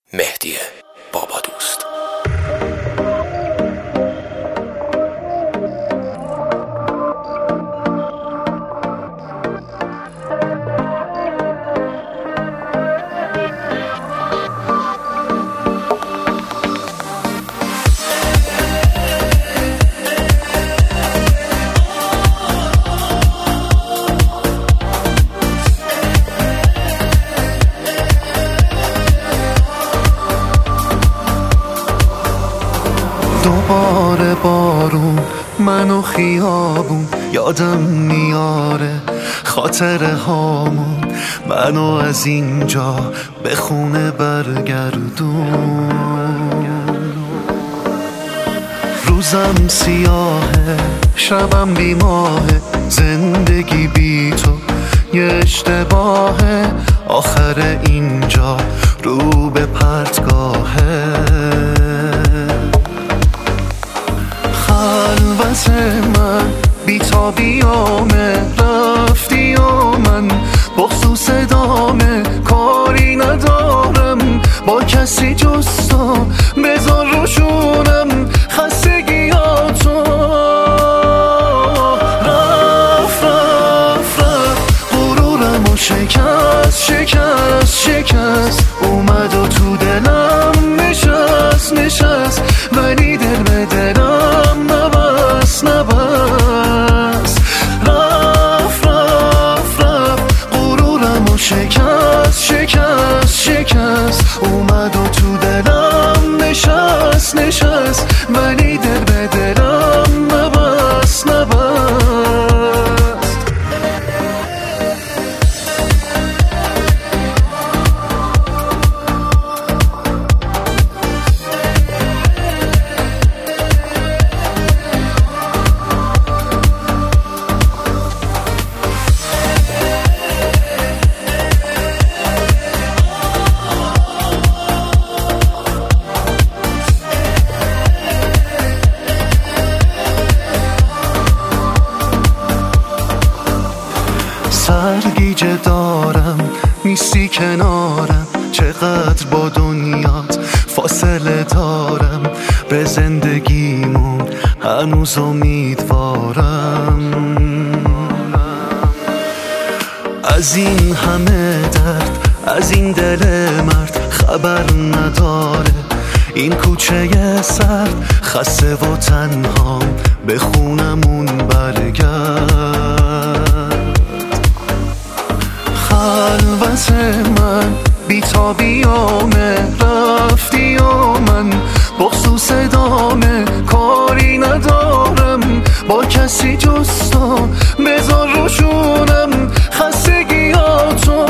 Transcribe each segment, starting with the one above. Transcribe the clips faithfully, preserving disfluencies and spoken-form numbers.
مهدی بابا دوست. دوباره بارون منو خیابون یادم میاره، خاطره هامون منو از اینجا به خونه برگردون. روزم سیاهه، شبم بیماهه، زندگی بی تو یه اشتباهه، آخر اینجا رو به پرتگاهه. خلوت من بی‌تابیامه، رفتی و من بخصوص ادامه کاری ندارم با کسی جز تو، بذار روشونم خستگیاتو. رفت رفت رفت غرورم و شکست شکست شکست، اومد و تو دلم نشست نشست، ولی دل به دلم نبست نبست. رفت رفت رفت غرورم و شکست شکست شکست، اومد و تو دلم نشست نشست، ولی دل به دلم نبست نبست. سرگیجه دارم نیستی کنارم، چقدر با دنیات فاصله دارم، به زندگیمون هنوز امیدوارم. از این همه درد از این دل مرد خبر نداره، این کوچه سرد خسته و تنها به خونمون برگرد. خلوت من بی‌تابیامه، رفتی و من بخصوص ادامه کاری ندارم با کسی جز تو، بذار روشونم خستگیاتو.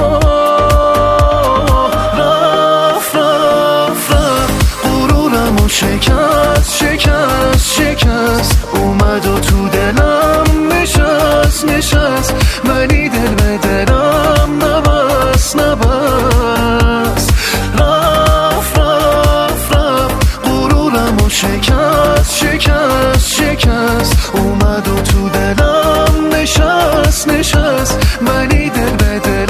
رفت رفت رفت غرورم و شکست شکست شکست، اومد و تو دلم نشست نشست، ولی دل به دلم نبست نبست. رفت رفت رفت غرورم و شکست شکست شکست، اومد و تو دلم نشست نشست، ولی دل به دلم